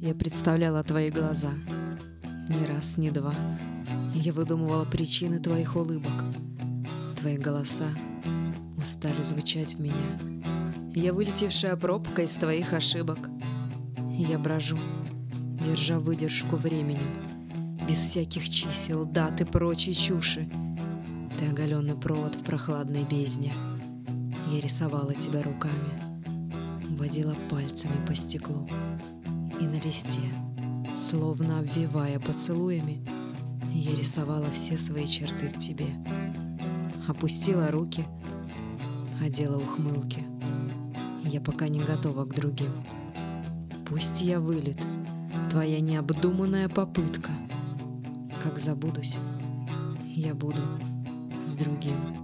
Я представляла твои глаза. Ни раз, ни два. Я выдумывала причины твоих улыбок. Твои голоса устали звучать в меня. Я вылетевшая пробка из твоих ошибок. Я брожу, держа выдержку временем, без всяких чисел, дат и прочей чуши. Ты оголенный провод в прохладной бездне. Я рисовала тебя руками, водила пальцами по стеклу. И на листе, словно обвивая поцелуями, я рисовала все свои черты в тебе. Опустила руки, одела ухмылки. Я пока не готова к другим. Пусть я вылет, твоя необдуманная попытка. Как забудусь, я буду с другим.